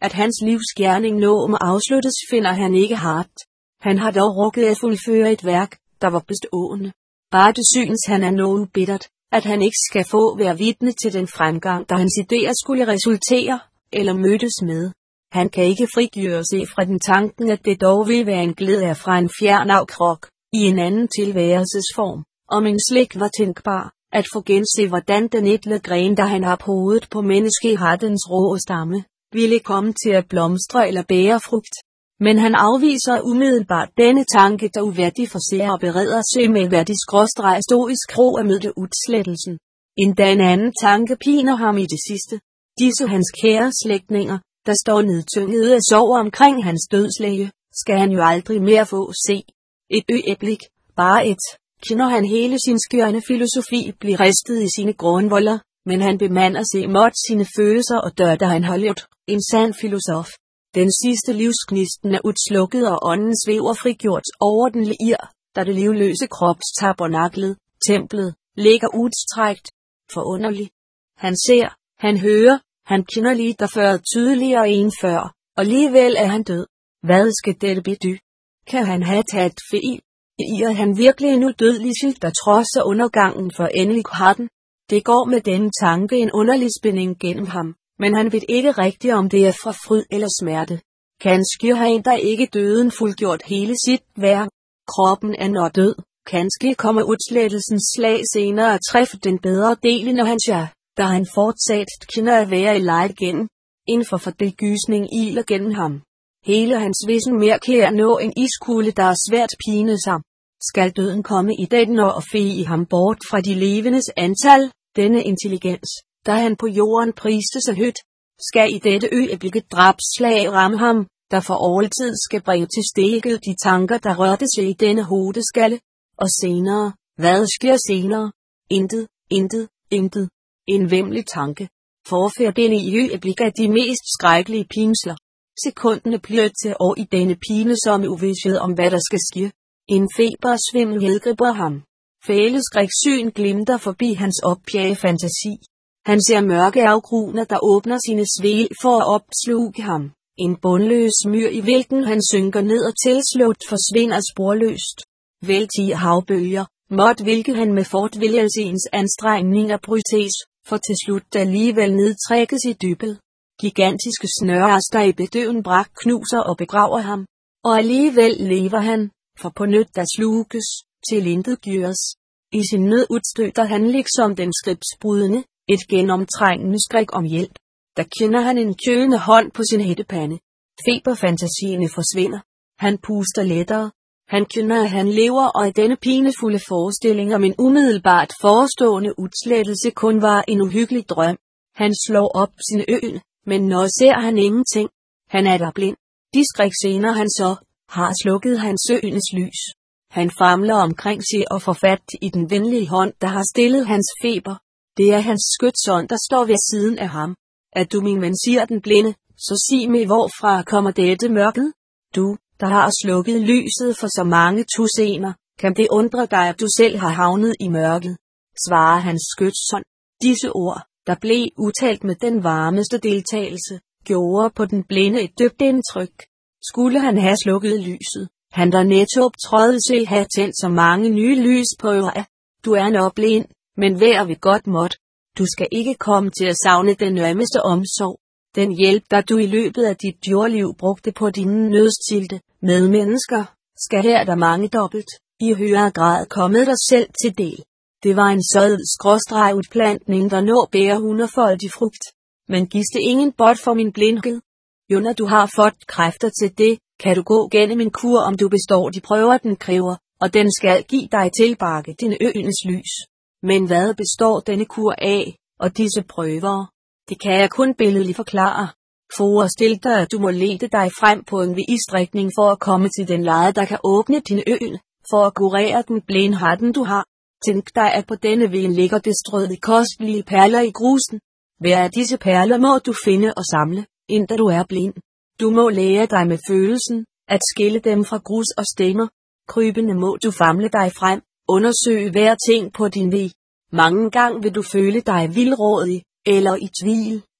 at hans livsgerning nå må afsluttes, finder han ikke hardt. Han har dog rukket at fuldføre et værk, der var bestående. Bare det synes han er nogen bittert, at han ikke skal få være vidne til den fremgang, der hans idéer skulle resultere, eller mødtes med. Han kan ikke frigøre sig fra den tanken, at det dog vil være en glæde fra en fjern afkrog, i en anden tilværelsesform, om en slik var tænkbar, at få gense hvordan den etle gren, der han har på hovedet på menneskehattens rå stamme, ville komme til at blomstre eller bære frugt. Men han afviser umiddelbart denne tanke, der uværdig forser og bereder sig med værdig stoisk ro at møde udslettelsen. Endda en anden tanke piner ham i det sidste. Disse hans kære slægtninger, der står nedtynget af sorg omkring hans dødsleje, skal han jo aldrig mere få se. Et øjeblik, bare et, kender han hele sin skørende filosofi blive ristet i sine grundvolder, men han bemander sig mod sine følelser og dør, da han har levet, en sand filosof. Den sidste livsgnisten er udslukket og ånden svæver frigjort over den lir, da det livløse kropstabernaklet, templet, ligger udstrækt. Forunderligt. Han ser, han hører, han kender lige der før tydeligere end før, og alligevel er han død. Hvad skal dette betyde? Kan han have taget fejl? Er han virkelig en udødelig syg, der trodser undergangen for endelig har den? Det går med denne tanke en underlig spænding gennem ham, men han ved ikke rigtigt om det er fra fryd eller smerte. Kanskje har han der ikke døden fuldgjort hele sit værk. Kroppen er når død, kanskje kommer udslettelsens slag senere at træffe den bedre del når han da han fortsat kender at være i leje igen, inden for det gysning iler gennem ham. Hele hans væsen mærker at nå en iskulde, der er svært pine sig. Skal døden komme i den og fege ham bort fra de levendes antal, denne intelligens, der han på jorden priste så højt, skal i dette øjeblik et drabslag ramme ham, der for altid skal bringe til stede de tanker, der rørte sig i denne hovedeskalle. Og senere, hvad sker senere? Intet, intet, intet. En væmmelig tanke. Forfærdende i øjeblik af de mest skrækkelige pinsler. Sekundene bliver til år i denne pinesomme uvished om hvad der skal ske. En febersvimmel griber ham. Fæleskræksyn glimter forbi hans opjagede fantasi. Han ser mørke afgruner, der åbner sine svæl for at opsluge ham. En bundløs myr, i hvilken han synker ned og tilslugt forsvinder sporløst. Væltige havbølger, måt hvilket han med fortvilelsens anstrengninger brytes, for til slut alligevel nedtrækkes i dybet. Gigantiske snøres, der i bedøven brak knuser og begraver ham. Og alligevel lever han, for på nødt der sluges, til intet gyres. I sin nød udstøtter han liksom den skribsbrydende, et genomtrængende skrik om hjælp. Der kender han en kølende hånd på sin hættepande. Feberfantasierne forsvinder. Han puster lettere. Han kender at han lever og at denne pinefulde forestilling om en umiddelbart forestående udslettelse kun var en uhyggelig drøm. Han slår op sine øjne, men når ser han ingenting. Han er der blind. De skrækscener han så har slukket hans øjnes lys. Han famler omkring sig og får fat i den venlige hånd, der har stillet hans feber. Det er hans skytsånd, der står ved siden af ham. At du min ven, siger den blinde, så sig mig hvorfra kommer dette mørket? Du, der har slukket lyset for så mange tusinder, kan det undre dig, at du selv har havnet i mørket? Svarer hans skytsånd. Disse ord, der blev udtalt med den varmeste deltagelse, gjorde på den blinde et dybt indtryk. Skulle han have slukket lyset, han der netop trådte sig have tændt så mange nye lys på øret. Du er nok blind, men vær ved godt måt. Du skal ikke komme til at savne den nærmeste omsorg. Den hjælp, der du i løbet af dit jordliv brugte på dine nødstilte medmennesker, skal her der mange dobbelt, i højere grad komme dig selv til del. Det var en udplantning, der nå bærer 100-foldig frugt. Men gives det ingen bot for min blindhed? Jo, når du har fået kræfter til det, kan du gå gennem en kur, om du består de prøver den kræver, og den skal give dig tilbage dine øjnes lys. Men hvad består denne kur af, og disse prøver? Det kan jeg kun billedligt forklare. Forestil dig, at du må lede dig frem på en visstrækning for at komme til den lade, der kan åbne dine øjne, for at kurere den blindheden du har. Tænk dig, at på denne vejen ligger det strøede kostlige perler i grusen. Hver af disse perler må du finde og samle, indtil du er blind. Du må lære dig med følelsen, at skille dem fra grus og stemmer. Krybende må du famle dig frem, undersøge hver ting på din vej. Mange gange vil du føle dig vildrådig, eller i tvivl,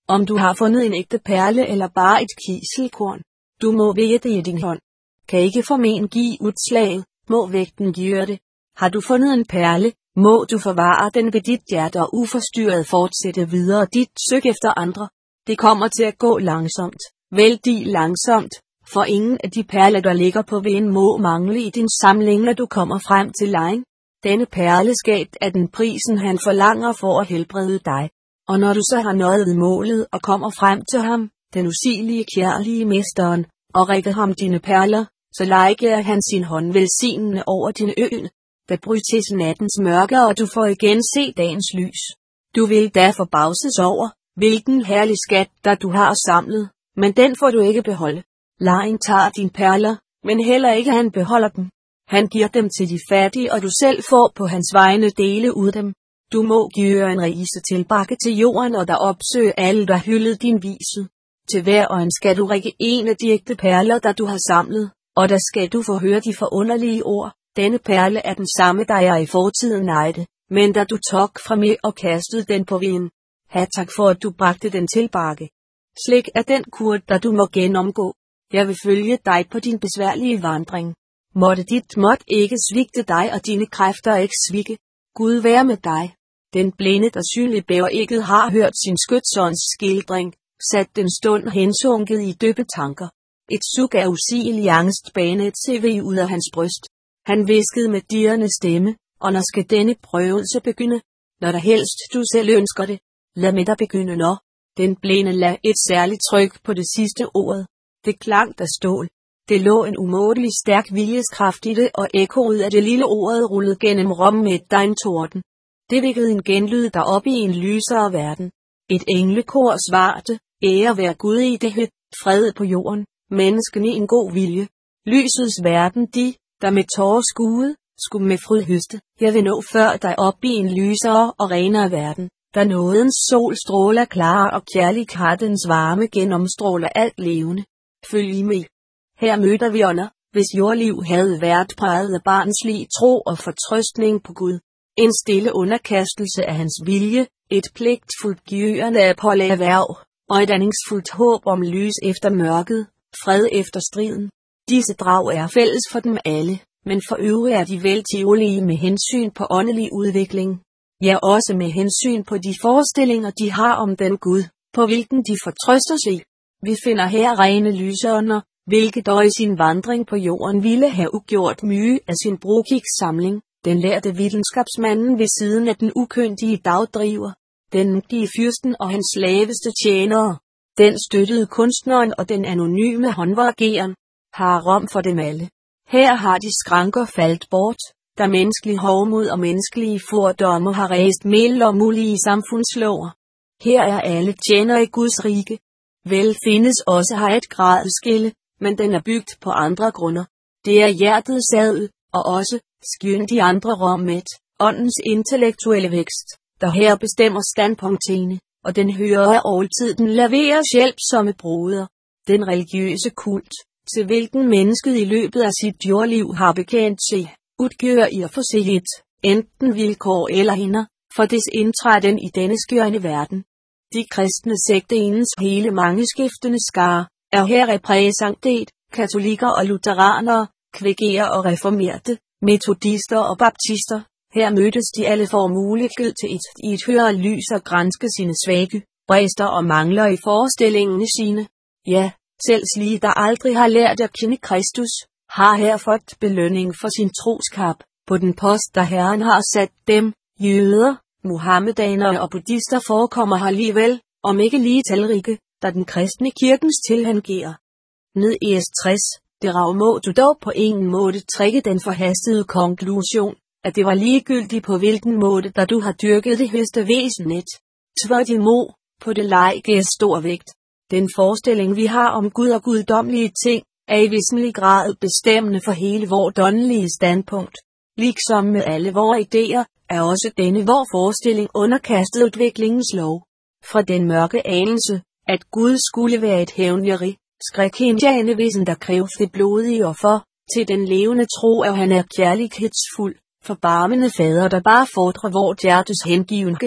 Om du har fundet en ægte perle eller bare et kiselkorn. Du må vægte det i din hånd. Kan ikke formen give udslag, må vægten give det. Har du fundet en perle, må du forvare den ved dit hjerte og uforstyrret fortsætte videre dit søg efter andre. Det kommer til at gå langsomt, vældig langsomt, for ingen af de perler, der ligger på vejen, må mangle i din samling, når du kommer frem til lejen. Denne perleskab er den prisen, han forlanger for at helbrede dig. Og når du så har nået målet og kommer frem til ham, den usigelige kærlige mesteren, og rækker ham dine perler, så lægger han sin hånd velsignende over din øen. Da brydes nattens mørke, og du får igen se dagens lys. Du vil da forbavses over, hvilken herlig skat, der du har samlet, men den får du ikke beholde. Lejen tager dine perler, men heller ikke han beholder dem. Han giver dem til de fattige, og du selv får på hans vegne dele ud dem. Du må give en rise tilbage til jorden, og der opsøge alle, der hyldede din vise. Til hver og en skal du række en af de ægte perler, der du har samlet, og der skal du få høre de forunderlige ord. Denne perle er den samme, der jeg i fortiden ejede, men da du tog fra mig og kastede den på vejen. Ha' tak for, at du bragte den tilbage. Slik er den kur, der du må genomgå. Jeg vil følge dig på din besværlige vandring. Måtte dit måt ikke svigte dig, og dine kræfter ikke svigge. Gud være med dig. Den blinde, der synligt bæver ikke har hørt sin skytsånds skildring, sat den stund hensunket i dybe tanker. Et suk af usigelig angst banede et CV ud af hans bryst. Han hviskede med dirrende stemme, og når skal denne prøvelse begynde? Når der helst du selv ønsker det. Lad med dig begynde når. Den blinde lagde et særligt tryk på det sidste ord. Det klang af stål. Det lå en umådelig stærk viljeskraft i det, og ekkoet af det lille ordet rullede gennem rummet med en torden. Det vækkede en genlyd derop i en lysere verden. Et englekor svarte, ære være Gud i det højt, fred på jorden, menneskene i en god vilje. Lysets verden de, der med tårer skuede, skulle med fryd høste. Jeg vil nå før dig op i en lysere og renere verden, der nådens sol stråler klar og kærlighetens varme genomstråler alt levende. Følg med. Her møder vi ånder, hvis jordliv havde været præget af barnslig tro og fortrøstning på Gud. En stille underkastelse af hans vilje, et pligtfuldt gyrende af pålag værv, og et andingsfuldt håb om lys efter mørket, fred efter striden. Disse drag er fælles for dem alle, men for øvrigt er de vel teolige med hensyn på åndelig udvikling. Ja, også med hensyn på de forestillinger, de har om den Gud, på hvilken de fortrøster sig. Vi finder her rene lysånder, hvilket dog i sin vandring på jorden ville have ugjort mye af sin brokiksamling. Den lærte videnskabsmanden ved siden af den ukyndige dagdriver, den mægtige fyrsten og hans laveste tjenere, den støttede kunstneren og den anonyme håndværkeren, har rom for dem alle. Her har de skranker faldt bort, da menneskelig hovmod og menneskelige fordomme har ræst mel og mulige samfundslover. Her er alle tjenere i Guds rige. Vel findes også her et gradskille, men den er bygget på andre grunder. Det er hjertets adel, og også skyen de andre rummet, åndens intellektuelle vækst, der her bestemmer standpunktene, og den hører altid den laveres hjælpsomme broder. Den religiøse kult, til hvilken mennesket i løbet af sit jordliv har bekendt sig, udgør i og for sig et, enten vilkår eller hinder, for des indtræden i denne skørende verden. De kristne sekternes hele mangeskiftende skare, er her repræsenteret, katolikker og lutheranere, kvægere og reformerte, metodister og baptister. Her mødtes de alle for mulighed til i et højere lys og granske sine svage, brister og mangler i forestillingene sine. Ja, selv slige der aldrig har lært at kende Kristus, har her fået belønning for sin troskab, på den post der Herren har sat dem. Jøder, muhammedanere og buddhister forekommer her alligevel, om ikke lige talrige, da den kristne kirkens tilhænger. Ned i S60, derav må du dog på ingen måde trække den forhastede konklusion, at det var ligegyldigt på hvilken måde, da du har dyrket det højeste væsenet. Tværtimod, på det leges stor vægt. Den forestilling vi har om Gud og guddommelige ting, er i væsentlig grad bestemmende for hele vort åndelige standpunkt. Ligesom med alle vore idéer, er også denne vor forestilling underkastet udviklingens lov. Fra den mørke anelse, at Gud skulle være et hævnjeri, skrækindjagende væsen der krævede blodige offer, til den levende tro at han er kærlighedsfuld, forbarmende fader der bare fordrer vort hjertes hengivenhed,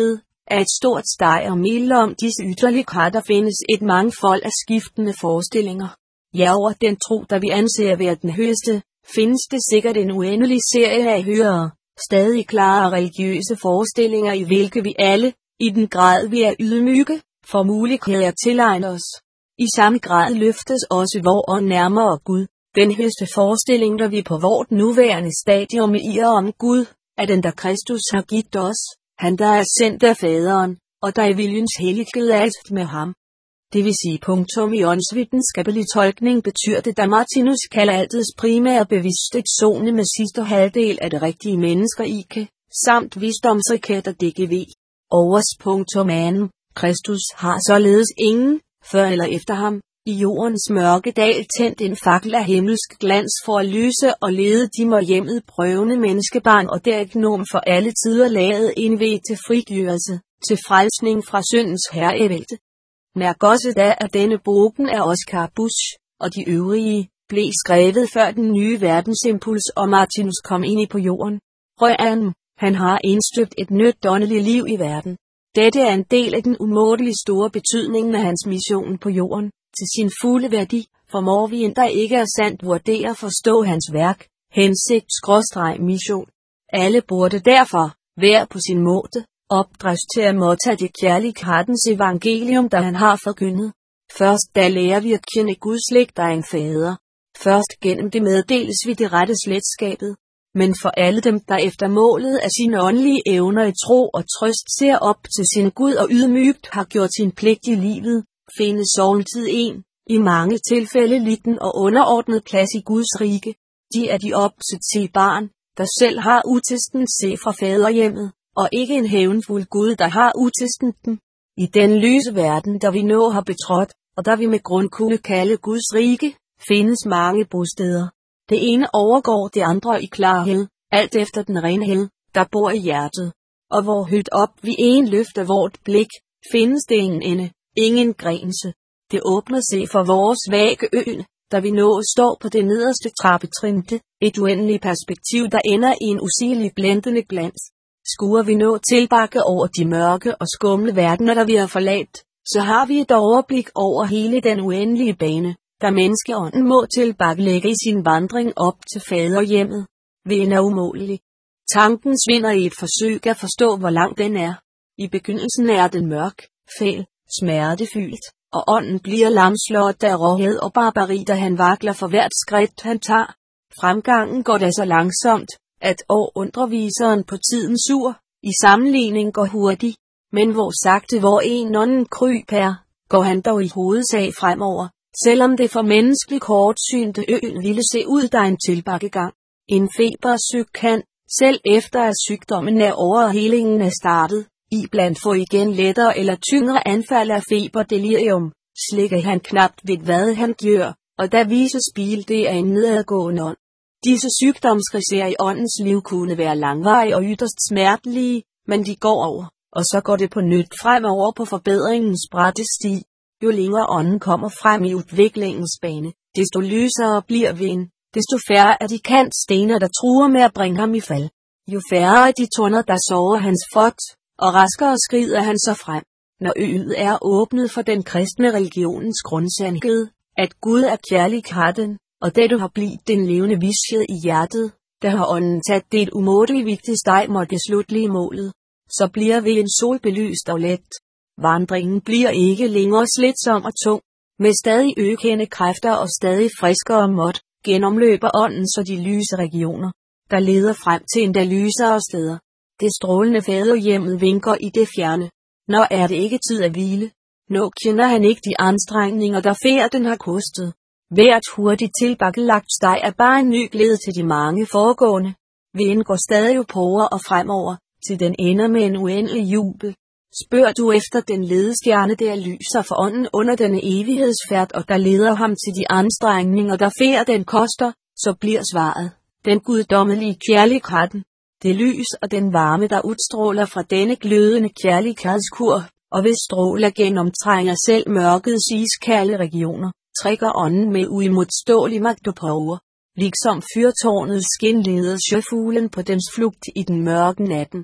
er et stort steg og mild om disse ytterlige kræfter findes et mangfold af skiftende forestillinger. Ja, over den tro, der vi anser at være den højeste, findes det sikkert en uendelig serie af højere, stadig klare religiøse forestillinger, i hvilke vi alle, i den grad vi er ydmyge, får mulighed at tilegne os. I samme grad løftes også vor ånd nærmere Gud. Den højeste forestilling, der vi på vort nuværende stadium i og om Gud, er den, der Kristus har givet os, han der er sendt af faderen, og der i viljens hellighed er alt med ham. Det vil sige punktum i åndsvidenskabelig tolkning betyder det, da Martinus kalder altets primære bevidsthed zone med sidste halvdel af det rigtige mennesker ikke, samt visdomsraketter DGV. Overs punktum anden, Kristus har således ingen, før eller efter ham, i jordens mørke dal tændt en fakkel af himmelsk glans for at lyse og lede de mårhjemmet prøvende menneskebarn og der gnom for alle tider lavet en vej til frigørelse, til frelsning fra syndens herrevælte. Mærk også da, at denne bogen af Oscar Busch, og de øvrige, blev skrevet før den nye verdensimpuls og Martinus kom ind i på jorden. Røren, han har indstøbt et nyt åndeligt liv i verden. Dette er en del af den umådelig store betydning af hans mission på jorden. Til sin fulde værdi, formår vi endda ikke at sandt vurdere forstå hans værk, hensigt/mission. Alle burde derfor, hver på sin måde, opdræs til at modtage det kærlighedens evangelium, der han har forkyndet. Først da lærer vi at kende Guds slægt, der er en fader. Først gennem det meddeles vi det rette slægtskabet. Men for alle dem, der efter målet af sine åndelige evner i tro og trøst ser op til sin Gud og ydmygt har gjort sin pligt i livet, findes sognetid en, i mange tilfælde liten og underordnet plads i Guds rige. De er de opsættige barn, der selv har utesten se fra faderhjemmet, og ikke en hævnfuld Gud, der har utesten dem. I den lyse verden, der vi nå har betrådt, og der vi med grund kunne kalde Guds rige, findes mange bosteder. Det ene overgår det andre i klarhed, alt efter den renhed, der bor i hjertet. Og hvor højt op vi en løfter vort blik, findes det ingen ende, ingen grænse. Det åbner sig for vores vage øen, da vi nå står på det nederste trappetrinte, et uendeligt perspektiv, der ender i en usigelig blændende glans. Skuer vi nå tilbage over de mørke og skumle verdener, der vi har forladt, så har vi et overblik over hele den uendelige bane, der menneskeånden må tilbagelægge i sin vandring op til faderhjemmet. Vejen er umålelig. Tanken svinder i et forsøg at forstå, hvor lang den er. I begyndelsen er den mørk, fæl, smertefyldt, og ånden bliver lamslået af råhed og barbari, da han vakler for hvert skridt han tager. Fremgangen går da så langsomt, at underviseren på tiden sur, i sammenligning går hurtig, men hvor sagte hvor en ånden kryber, går han dog i hovedsag fremover, selvom det for menneskelig kortsynte øen ville se ud der en tilbagegang. En febersyg kan, selv efter at sygdommen er over og helingen er startet, iblandt få igen lettere eller tyngre anfald af feberdelirium, slikker han knapt ved hvad han gør, og der vises spil det er en nedadgående ånd. Disse sygdomskriser i åndens liv kunne være langvarige og yderst smertelige, men de går over, og så går det på nyt fremover på forbedringens bratte sti. Jo længere ånden kommer frem i udviklingens bane, desto lysere bliver vinden, desto færre er de kantstener, der truer med at bringe ham i fald. Jo færre er de tunder, der sover hans fot, og raskere skrider han så frem. Når øet er åbnet for den kristne religionens grundsandhed, at Gud er kærligheden, og det du har blivet den levende vished i hjertet, der har ånden taget det et umådeligt vigtigt steg mod det slutlige målet, så bliver vi en solbelyst og let. Vandringen bliver ikke længere slidsom og tung. Med stadig økende kræfter og stadig friskere mod, gennemløber ånden så de lyse regioner, der leder frem til endda lysere steder. Det strålende faderhjemmet vinker i det fjerne. Når er det ikke tid at hvile? Nå kender han ikke de anstrengninger, der færden har kostet. Hvert hurtigt tilbagelagt steg er bare en ny glæde til de mange foregående. Vejen går stadig på og fremover, til den ender med en uendelig jubel. Spørg du efter den ledestjerne, der lyser for ånden under denne evighedsfærd, og der leder ham til de anstrengninger, der færd den koster, så bliver svaret, den guddommelige kærligheden. Det lys og den varme, der udstråler fra denne glødende kærlighedskur, og hvis stråler gennemtrænger selv mørkets iskalde regioner, trækker ånden med uimodståelig magt og power. Liksom fyrtårnet skin leder søfuglen på dens flugt i den mørke natten.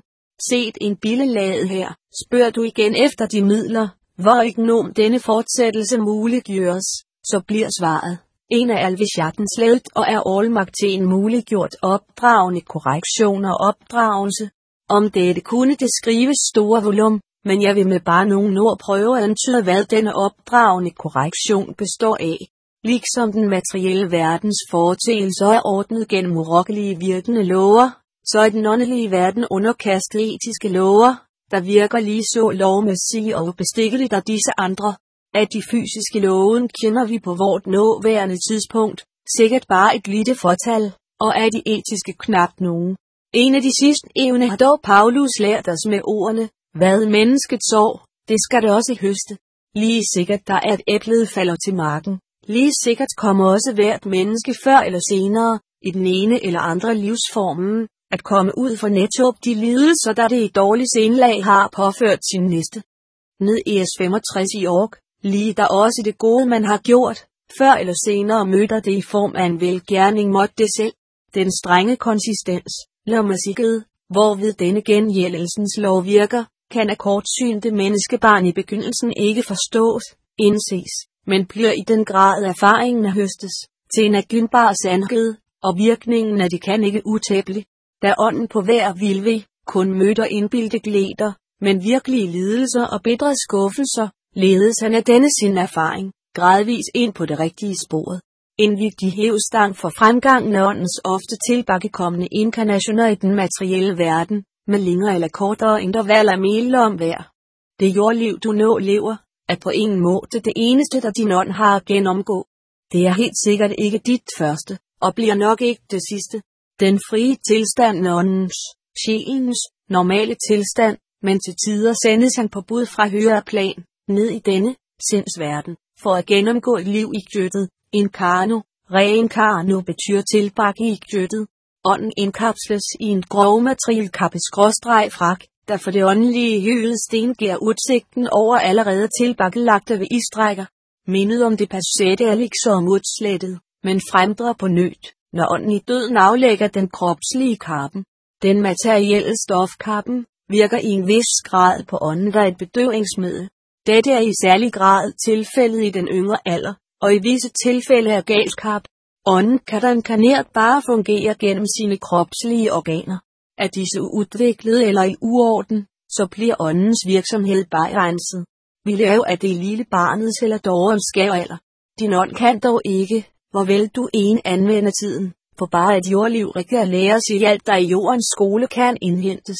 set en billedlade her, spørger du igen efter de midler, hvor ignom denne fortsættelse muliggøres, så bliver svaret, en af alvischattens lavet og er allmagten muliggjort opdragende korrektion og opdragelse. Om dette kunne det skrives store volum, men jeg vil med bare nogle ord prøve at antyde, hvad denne opdragende korrektion består af. Ligesom den materielle verdens foreteelser er ordnet gennem urokkelige virkende lover, så er den åndelige verden underkastet etiske lover, der virker lige så lovmæssige og ubestikkeligt af disse andre. Af de fysiske loven kender vi på vort nåværende tidspunkt, sikkert bare et lille fortal, og af de etiske knap nogen. En af de sidste evne har dog Paulus lært os med ordene, hvad mennesket sår, det skal det også høste. Lige sikkert der er et æblet falder til marken, lige sikkert kommer også hvert menneske før eller senere, i den ene eller andre livsformen, at komme ud for netop de lidelser, der det i dårlig senlag har påført sin næste. Ned i S65 i Ork, lige der også det gode man har gjort, før eller senere møder det i form af en velgerning måtte det selv. Den strenge konsistens, lommersikket, hvorved denne gengældelsens lov virker, kan af kortsynte menneskebarn i begyndelsen ikke forstås, indses, men bliver i den grad erfaringen af høstes, til en agyndbar sandhed, og virkningen af det kan ikke utæble. Da ånden på hver vilve kun møder indbildte glæder, men virkelige lidelser og bitre skuffelser, ledes han af denne sin erfaring, gradvis ind på det rigtige sporet. En vigtig hævstang for fremgangen af åndens ofte tilbagekommende inkarnationer i den materielle verden, med længere eller kortere intervaller mellem hver. Det jordliv du nå lever, er på ingen måde det eneste, der din ånd har at genomgå. Det er helt sikkert ikke dit første, og bliver nok ikke det sidste. Den frie tilstand er åndens, sjælens, normale tilstand, men til tider sendes han på bud fra højere plan, ned i denne, sindsverden, for at gennemgå et liv i køttet. Incarno, reincarno betyder tilbage i køttet. Ånden indkapsles i en grov materielkappe-frak, der for det åndelige hyldsten giver udsigten over allerede tilbagelagte ved istrækker. Mindet om det passerede er liksom udslettet, men fremdrer på nødt, når ånden i døden aflægger den kropslige kappen. Den materielle stofkappen virker i en vis grad på ånden, der er et bedøvningsmiddel. Dette er i særlig grad tilfældet i den yngre alder, og i visse tilfælde er galskab. Ånden kan der inkarneret bare fungere gennem sine kropslige organer. Er disse uudviklede eller i uorden, så bliver åndens virksomhed begrænset. Vi laver af det lille barnets eller dårens alder. Din ånd kan dog ikke, hvor vel du anvender tiden, for bare et jordliv ikke at lære sig alt, der i jordens skole kan indhentes.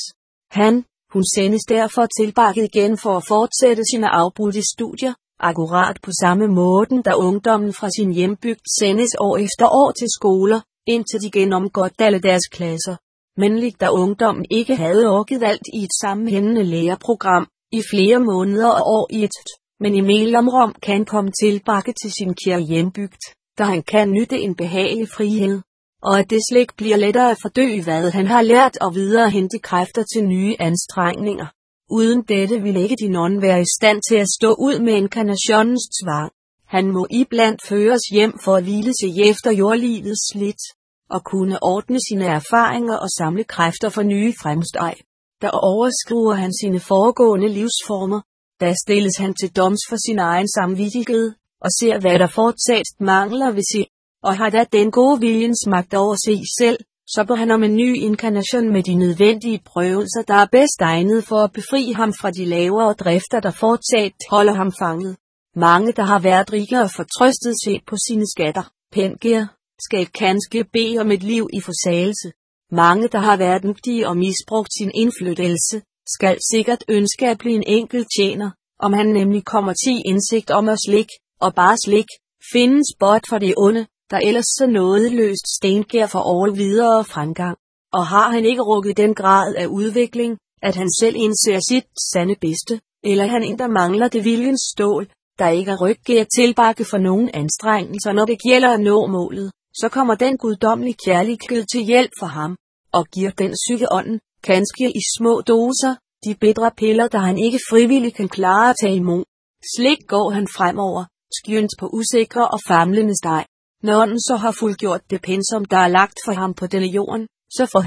Hun sendes derfor tilbage igen for at fortsætte sine afbrudte studier, akkurat på samme måde, da ungdommen fra sin hjembygd sendes år efter år til skoler, indtil de gennemgået alle deres klasser. Men lig da ungdommen ikke havde orket alt i et sammenhængende læreprogram, i flere måneder og år i et, men i mellemrum kan komme tilbage til sin kære hjembygd, da han kan nytte en behagelig frihed, og at det slet bliver lettere at fordø, hvad han har lært og videre hente kræfter til nye anstrengninger. Uden dette vil ikke din ånd være i stand til at stå ud med inkarnationens tvang. Han må iblandt føres hjem for at hvile sig efter jordlivets slit, og kunne ordne sine erfaringer og samle kræfter for nye fremsteg. Der overskriver han sine foregående livsformer, der stilles han til doms for sin egen samvittighed, og ser hvad der fortsat mangler ved sig, og har da den gode viljens magt over sig selv, så bør han om en ny inkarnation med de nødvendige prøvelser, der er bedst egnet for at befri ham fra de lavere drifter, der fortsat holder ham fanget. Mange, der har været rige og fortrøstet sig på sine skatter, pengir, skal kanskje bede om et liv i forsagelse. Mange, der har været mægtige og misbrugt sin indflydelse, skal sikkert ønske at blive en enkelt tjener, om han nemlig kommer til indsigt om at slik, og bare slik, findes bort for det onde, der ellers så nådeløst stengær for all videre fremgang. Og har han ikke rukket den grad af udvikling, at han selv indser sit sande bedste, eller han endda mangler det viljens stål, der ikke er ryggær tilbage for nogen anstrengelser, når det gælder at nå målet, så kommer den guddommelige kærlighed til hjælp for ham, og giver den syge ånden, kanskje i små doser, de bitre piller, der han ikke frivilligt kan klare at tage imod. Slik går han fremover, skyndt på usikre og famlende steg. Når ånden så har fuldgjort det pensum, der er lagt for ham på denne jorden, så får han,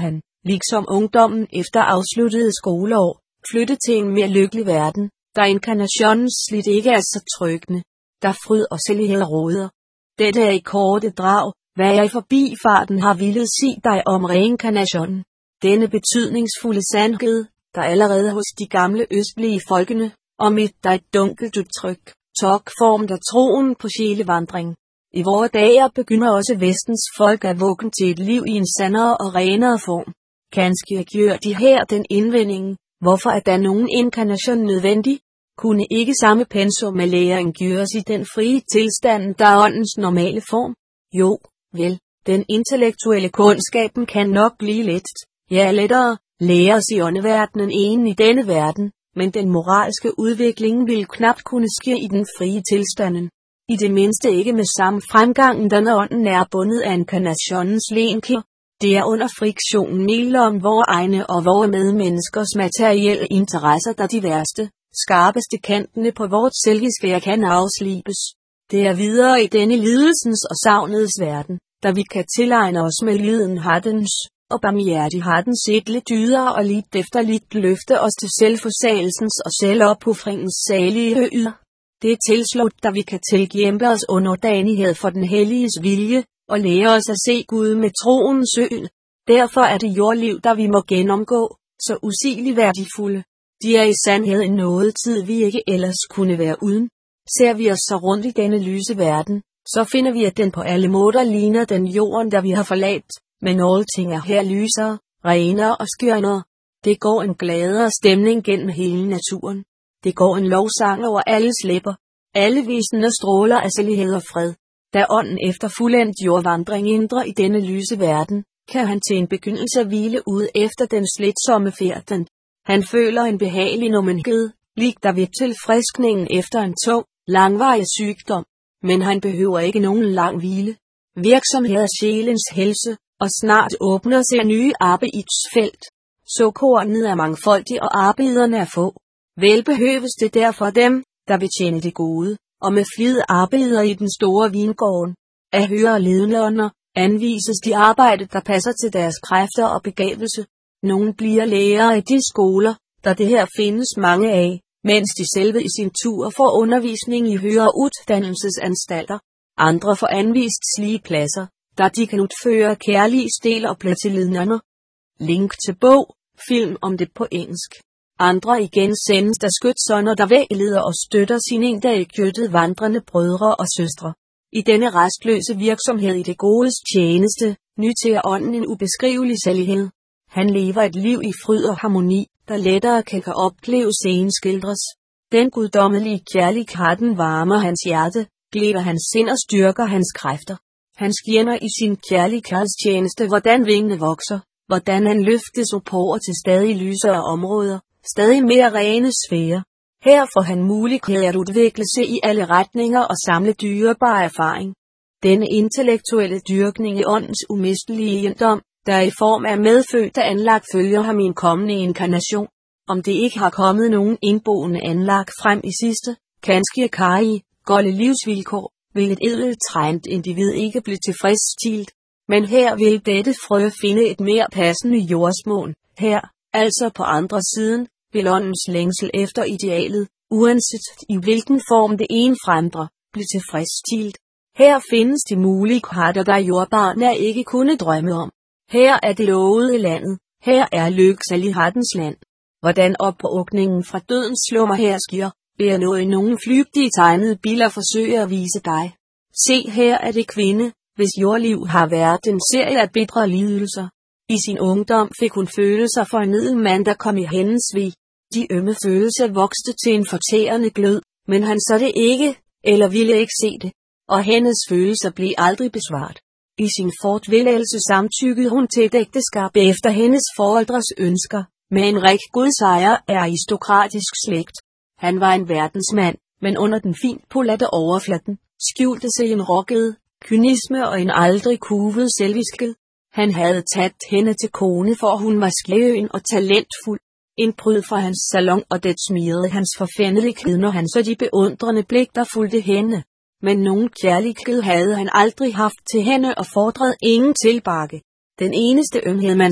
Liksom ungdommen efter afsluttede skoleår, flytte til en mere lykkelig verden, der inkarnationens slit ikke er så tryggende, der fryd og selvhed råder. Dette er i korte drag, hvad jeg i forbifarten har villet sige dig om reinkarnationen. Denne betydningsfulde sandhed, der allerede hos de gamle østlige folkene, om et der et dunkelt udtryk, formt af troen på sjælevandring. I vore dage begynder også vestens folk at vågne til et liv i en sandere og renere form. Kanskje gør de her den indvending, hvorfor er der nogen inkarnation nødvendig? Kunne ikke samme pensum af læring gøres i den frie tilstand, der er åndens normale form? Jo, vel, den intellektuelle kundskaben kan nok blive lettere, læres i åndeverdenen end i denne verden, men den moralske udvikling vil knapt kunne ske i den frie tilstanden. I det mindste ikke med samme fremgang, da ånden er bundet af inkarnationens lænker. Det er under friktionen mellem vore egne og vore medmenneskers materielle interesser, der de værste, skarpeste kantene på vort selviske kan afslibes. Det er videre i denne lidelsens og savnets verden, da vi kan tilegne os med lidenhedens og barmhjertighedens edle dyder og lidt efter lidt løfte os til selvforsagelsens og selvopoffringens salige yder. Det er tilslut, da vi kan tilkæmpe os underdanighed for den helliges vilje, og lære os at se Gud med troens øjne. Derfor er det jordliv, der vi må gennemgå, så usigeligt værdifulde. De er i sandhed en nådetid, vi ikke ellers kunne være uden. Ser vi os så rundt i denne lyse verden, så finder vi, at den på alle måder ligner den jorden, der vi har forladt, men alting er her lysere, renere og skjørnere. Det går en gladere stemning gennem hele naturen. Det går en lovsang over alles læber. Alle visende stråler af selvhed og fred. Da ånden efter fuldendt jordvandring indre i denne lyse verden, kan han til en begyndelse hvile ud efter den slidsomme færden. Han føler en behagelig nummenhed, lig der ved tilfriskningen efter en tung, langvarig sygdom. Men han behøver ikke nogen lang hvile. Virksomhed er sjælens helse, og snart åbner sig nye arbejdsfelt. Såkornet er mangfoldig og arbejderne er få. Vel behøves det derfor dem, der vil tjene det gode, og med flid arbejder i den store vingården. Af høre ledende anvises de arbejde, der passer til deres kræfter og begavelse. Nogle bliver lærere i de skoler, der det her findes mange af, mens de selve i sin tur får undervisning i højere uddannelsesanstalter. Andre får anvist slige pladser, der de kan udføre kærlige stil og plattelidninger. Link til bog, film om det på engelsk. Andre igen sendes der skytsønner, der vejleder og støtter sine endagkjøttede vandrende brødre og søstre. I denne restløse virksomhed i det godes tjeneste, nyter ånden en ubeskrivelig salighed. Han lever et liv i fryd og harmoni, der lettere kan opleves end skildres. Den guddommelige kærligheden varmer hans hjerte, glæder hans sind og styrker hans kræfter. Han skjerner i sin kærlighedstjeneste, hvordan vingene vokser, hvordan han løftes oppover til stadig lysere områder, stadig mere rene sfærer. Her får han mulighed at udvikle sig i alle retninger og samle dyrebar erfaring. Denne intellektuelle dyrkning i åndens umistelige ejendom, der i form af medfødte anlag følger ham i en kommende inkarnation. Om det ikke har kommet nogen indboende anlag frem i sidste, kanskje kari, golde livsvilkår, vil et edelt trængt individ ikke blive tilfredsstillet. Men her vil dette frø finde et mere passende jordsmål. Her, altså på andre siden, vil åndens længsel efter idealet, uanset i hvilken form det ene fremdrer, blive tilfredsstillet. Her findes de muligheder, der jordbarne ikke kunne drømme om. Her er det lovede landet, her er lyksalighetens land. Hvordan opåkningen fra dødens slummer her sker, vil jeg nå i nogle flygtige tegnede billeder forsøge at vise dig. Se, her er det kvinde, hvis jordliv har været en serie af bitre lidelser. I sin ungdom fik hun følelser for en middelmand, der kom i hendes svig. De ømme følelser vokste til en fortærende glød, men han så det ikke, eller ville ikke se det, og hendes følelser blev aldrig besvaret. I sin fortvilelse samtykkede hun til et ægteskab efter hendes forældres ønsker, med en rig godsejer af aristokratisk slægt. Han var en verdensmand, men under den fint polette overfladen, skjulte sig en rokket kynisme og en aldrig kuvet selviskhed. Han havde taget hende til kone, for hun var skæven og talentfuld. En pryd fra hans salon, og det smirede hans forfændelighed, når han så de beundrende blik, der fulgte hende. Men nogen kærlighed havde han aldrig haft til hende og fordrede ingen tilbage. Den eneste ømhed man så,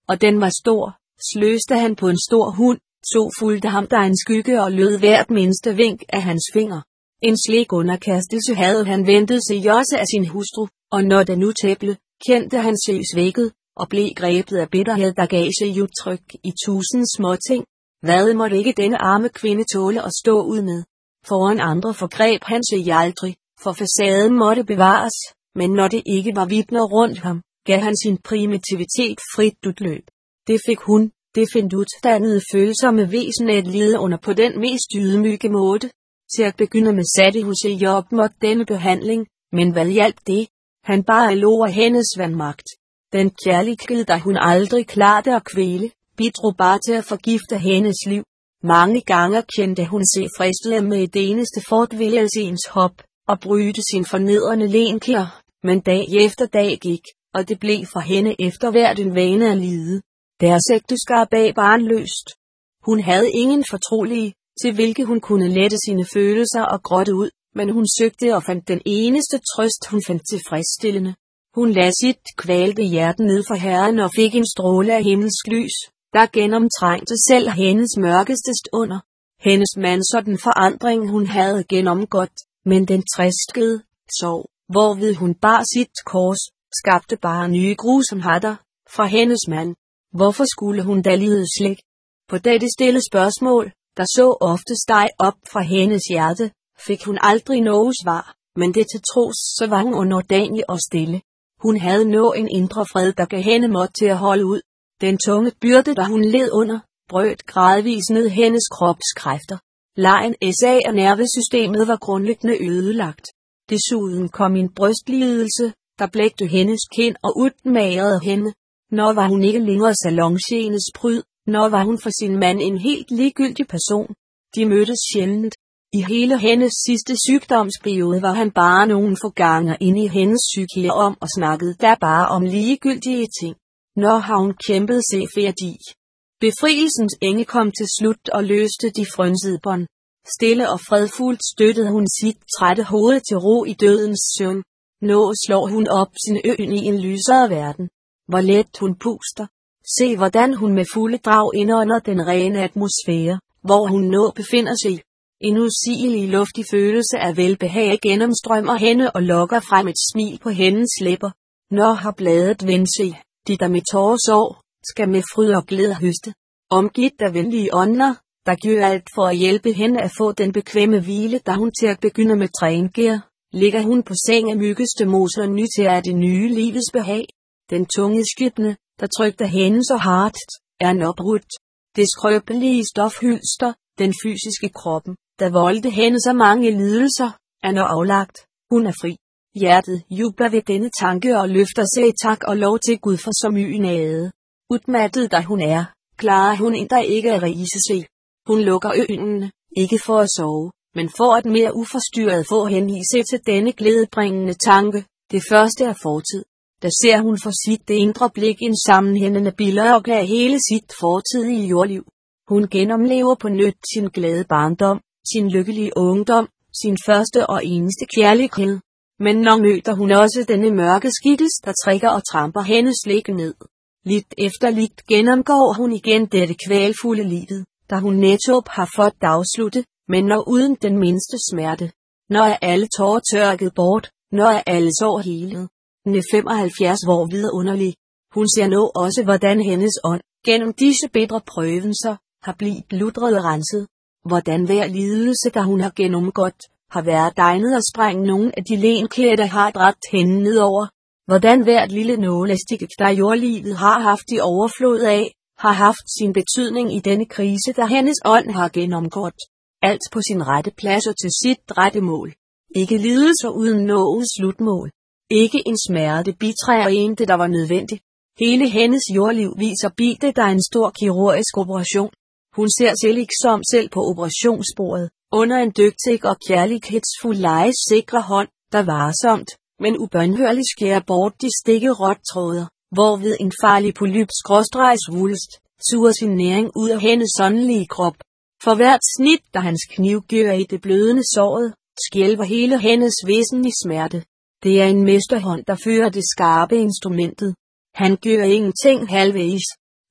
og den var stor. Sløste han på en stor hund, så fulgte ham der en skygge og lød hvert mindste vink af hans finger. En slik underkastelse havde han ventet sig også af sin hustru, og når den nu tæble, kendte han sig svækket, og blev grebet af bitterhed, der gav sig udtryk i tusind små ting. Hvad måtte ikke denne arme kvinde tåle at stå ud med? Foran andre forgreb han sig aldrig, for facaden måtte bevares, men når det ikke var vidner rundt ham, gav han sin primitivitet frit udløb. Det fik hun, det fintuddannede følsomme væsen at lide under på den mest ydmyge måde. Til at begynde med satte hun sig op mod denne behandling, men hvad hjalp det? Han bare lå af hendes vanmagt. Den kærlighed, der hun aldrig klarte at kvæle, bidrog bare til at forgifte hendes liv. Mange gange kendte hun sig fristet med et eneste fortvælgelse i ens hop, og brydte sin fornedrende lenkær, men dag efter dag gik, og det blev for hende efter hvert en vane at lide. Deres ægteskab bag barnløst. Hun havde ingen fortrolige, til hvilke hun kunne lette sine følelser og gråde ud, men hun søgte og fandt den eneste trøst, hun fandt tilfredsstillende. Hun lagde sit kvalte hjerte ned for Herren og fik en stråle af himmelsk lys, der gennemtrængte selv hendes mørkeste stunder. Hendes mand så den forandring, hun havde gennemgået, men den tristede sorg, hvorved hun bar sit kors, skabte bare nye grusomheder fra hendes mand. Hvorfor skulle hun da lide slik? På dette stille spørgsmål, der så ofte steg op fra hendes hjerte, fik hun aldrig noget svar, men det til trods, så var hun underdanig og stille. Hun havde nå en indre fred, der gav hende mod til at holde ud. Den tunge byrde, der hun led under, brød gradvis ned hendes kropskræfter. Lejen SA og nervesystemet var grundlæggende ødelagt. Desuden kom en brystlidelse, der blægte hendes kind og udmagrede hende. Når var hun ikke længere salongenes pryd, når var hun for sin mand en helt ligegyldig person. De mødtes sjældent. I hele hendes sidste sygdomsperiode var han bare nogle få gange inde i hendes psyke om og snakkede der bare om ligegyldige ting. Når har hun kæmpet sig færdig. Befrielsens engel kom til slut og løste de frynsede bånd. Stille og fredfuldt støttede hun sit trætte hoved til ro i dødens søvn. Nå slår hun op sin øen i en lysere verden. Hvor let hun puster. Se hvordan hun med fulde drag indånder den rene atmosfære, hvor hun nå befinder sig. En usigelig luftig følelse af velbehag gennemstrømmer hende og lokker frem et smil på hendes læber. Når har bladet vendt sig, de der med tårer sår, skal med fryd og glæde høste. Omgivet af venlige ånder, der gør alt for at hjælpe hende at få den bekvemme hvile, da hun til at begynde med trænegær, ligger hun på seng af myggeste moser ny til at det nye livets behag. Den tunge skybne, der trykte hende så hardt, er nu brudt. Det skrøbelige stofhylster, den fysiske kroppen, der voldte hende så mange lidelser, er nu aflagt. Hun er fri. Hjertet jubler ved denne tanke og løfter sig tak og lov til Gud for så mye nade. Udmattet da hun er, klarer hun endda ikke at rise sig. Hun lukker øjnene, ikke for at sove, men for at mere uforstyrret få henvise til denne glædebringende tanke. Det første er fortid. Der ser hun for sit det indre blik en sammenhængende billede og gav hele sit fortidige jordliv. Hun gennemlever på nyt sin glade barndom, sin lykkelige ungdom, sin første og eneste kærlighed. Men når møder hun også denne mørke skikkelse, der trækker og tramper hendes læge ned. Lidt efter lidt gennemgår hun igen dette kvalfulde livet, da hun netop har fået afsluttet, men når uden den mindste smerte. Når er alle tårer tørket bort, når er alle sår helet. Hun er 75 år vidunderlig. Hun ser nu også, hvordan hendes ånd, gennem disse bitre prøvelser, har blivet bludret renset. Hvordan hver lidelse, der hun har gennemgået, har været egnet at sprænge nogle af de lenklæder, der har dræbt hende nedover. Hvordan hvert lille nålestik, der jordlivet har haft i overflod af, har haft sin betydning i denne krise, der hendes ånd har gennemgået. Alt på sin rette plads og til sit rette mål. Ikke lidelser uden noget slutmål. Ikke en smerte bitræder en det, der var nødvendigt. Hele hendes jordliv viser bildet af en stor kirurgisk operation. Hun ser selv på operationsbordet, under en dygtig og kærlighedsfuld lejesikre hånd, der varsomt, men ubønhørligt skærer bort de stikke rådtråder, hvorved en farlig polyp/svulst suger sin næring ud af hendes åndelige krop. For hvert snit, der hans kniv gør i det blødende såret, skælver hele hendes væsen i smerte. Det er en mesterhånd, der fører det skarpe instrumentet. Han gør ingenting halvvejs.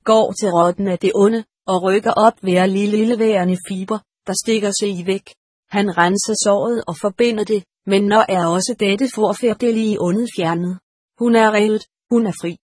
går til rotten af det onde, og rykker op hver lilleværende fiber, der stikker sig i væk. Han renser såret og forbinder det, men når er også dette forfærdelige ondet fjernet. Hun er reddet, hun er fri.